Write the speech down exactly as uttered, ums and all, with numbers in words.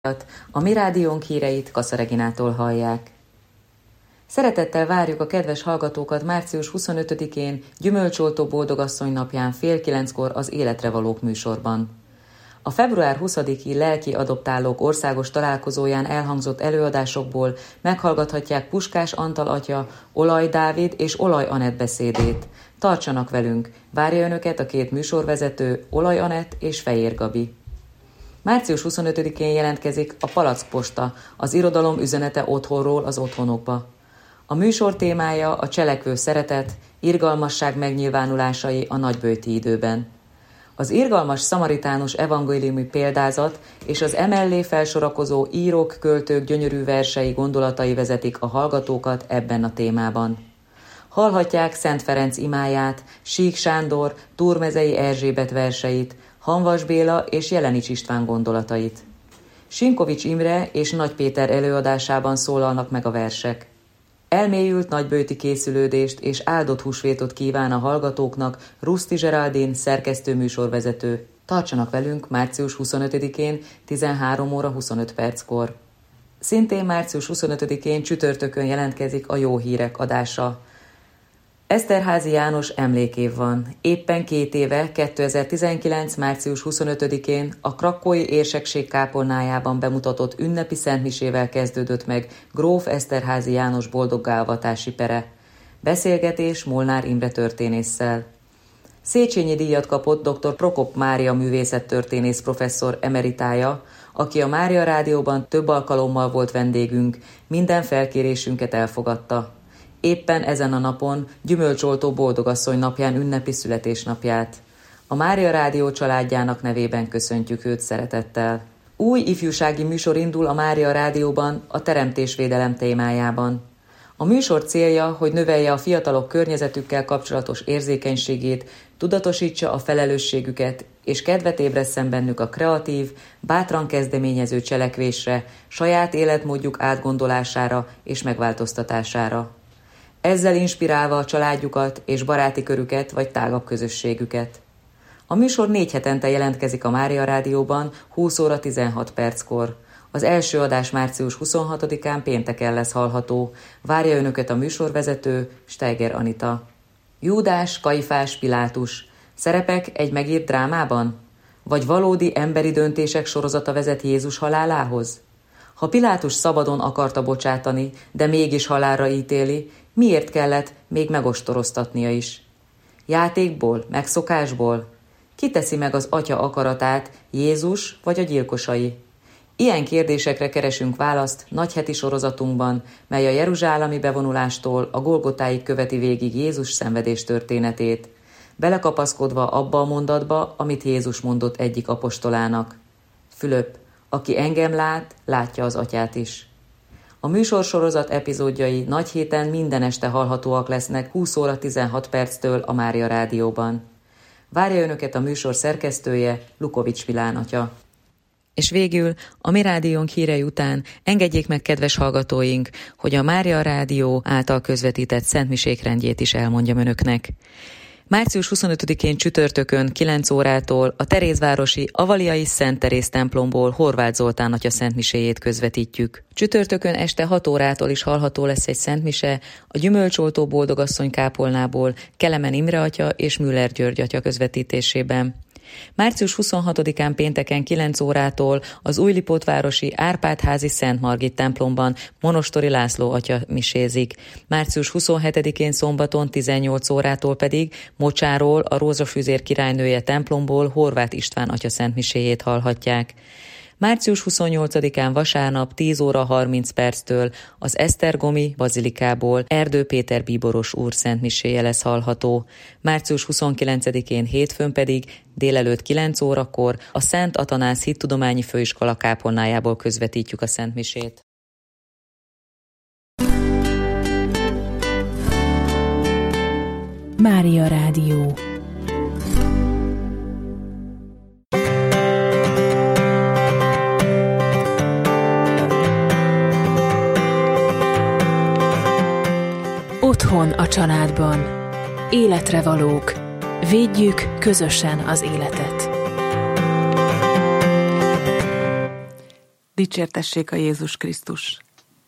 A Mi Rádiónk híreit Kassa Reginától hallják. Szeretettel várjuk a kedves hallgatókat március huszonötödikén, Gyümölcsoltó Boldogasszony napján fél kilenckor az Életre Valók műsorban. A február huszadiki lelki adoptálók országos találkozóján elhangzott előadásokból meghallgathatják Puskás Antal atya, Olaj Dávid és Olaj Anett beszédét. Tartsanak velünk, várja önöket a két műsorvezető, Olaj Anett és Fejér Gabi. március huszonötödikén jelentkezik a Palackposta, az irodalom üzenete otthonról az otthonokba. A műsor témája a cselekvő szeretet, irgalmasság megnyilvánulásai a nagyböjti időben. Az irgalmas szamaritánus evangéliumi példázat és az emellé felsorakozó írók, költők gyönyörű versei gondolatai vezetik a hallgatókat ebben a témában. Hallhatják Szent Ferenc imáját, Sík Sándor, Túrmezei Erzsébet verseit, Hanvas Béla és Jelenics István gondolatait. Sinkovics Imre és Nagy Péter előadásában szólalnak meg a versek. Elmélyült nagyböjti készülődést és áldott húsvétot kíván a hallgatóknak Ruszti Zseraldin, szerkesztőműsorvezető. Tartsanak velünk március huszonötödikén tizenhárom óra huszonöt perckor. Szintén március huszonötödikén csütörtökön jelentkezik a Jó Hírek adása. Eszterházy János emlékév van. Éppen két éve, kétezer-tizenkilenc. március huszonötödikén a krakkói érsekség kápolnájában bemutatott ünnepi szentmisével kezdődött meg gróf Eszterházy János boldoggá-avatási pere. Beszélgetés Molnár Imre történésszel. Széchenyi díjat kapott dr. Prokop Mária művészettörténész professzor emeritája, aki a Mária Rádióban több alkalommal volt vendégünk, minden felkérésünket elfogadta. Éppen ezen a napon Gyümölcsoltó Boldogasszony napján ünnepi születésnapját. A Mária Rádió családjának nevében köszöntjük őt szeretettel. Új ifjúsági műsor indul a Mária Rádióban a teremtésvédelem témájában. A műsor célja, hogy növelje a fiatalok környezetükkel kapcsolatos érzékenységét, tudatosítsa a felelősségüket, és kedvet ébresszen bennük a kreatív, bátran kezdeményező cselekvésre, saját életmódjuk átgondolására és megváltoztatására. Ezzel inspirálva a családjukat és baráti körüket vagy tágabb közösségüket. A műsor négy hetente jelentkezik a Mária Rádióban húsz óra tizenhat perckor. Az első adás március huszonhatodikán pénteken lesz hallható. Várja önöket a műsorvezető, Steiger Anita. Júdás, Kajfás, Pilátus. Szerepek egy megírt drámában? Vagy valódi emberi döntések sorozata vezet Jézus halálához? Ha Pilátus szabadon akarta bocsátani, de mégis halálra ítéli, miért kellett még megostoroztatnia is? Játékból, megszokásból? Ki teszi meg az atya akaratát, Jézus vagy a gyilkosai? Ilyen kérdésekre keresünk választ nagyheti sorozatunkban, mely a jeruzsálemi bevonulástól a Golgotáig követi végig Jézus szenvedés történetét, belekapaszkodva abba a mondatba, amit Jézus mondott egyik apostolának. Fülöp, aki engem lát, látja az atyát is. A műsorsorozat epizódjai nagy héten minden este hallhatóak lesznek húsz óra tizenhat perctől a Mária Rádióban. Várja önöket a műsor szerkesztője, Lukovics Milán atya. És végül a Mi Rádiónk hírei után engedjék meg, kedves hallgatóink, hogy a Mária Rádió által közvetített szentmisék rendjét is elmondjam önöknek. március huszonötödikén csütörtökön kilenc órától a Terézvárosi Avaliai Szent Teréz templomból Horváth Zoltán atya szentmiséjét közvetítjük. Csütörtökön este hat órától is hallható lesz egy szentmise a Gyümölcsoltó Boldogasszony kápolnából Kelemen Imre atya és Müller György atya közvetítésében. március huszonhatodikán pénteken kilenc órától az Újlipótvárosi Árpád-házi Szent Margit templomban Monostori László atya misézik. március huszonhetedikén szombaton tizennyolc órától pedig Mocsáról a Rózsafüzér királynője templomból Horváth István atya szentmiséjét hallhatják. március huszonnyolcadikán vasárnap tíz óra harminc perctől az Esztergomi bazilikából Erdő Péter bíboros úr szentmiséje lesz hallható. március huszonkilencedikén hétfőn pedig délelőtt kilenc órakor a Szent Atanász Hittudományi Főiskola kápolnájából közvetítjük a szentmisét. Mária Rádió. Otthon a családban. Életre valók. Védjük közösen az életet. Dicsértessék a Jézus Krisztus!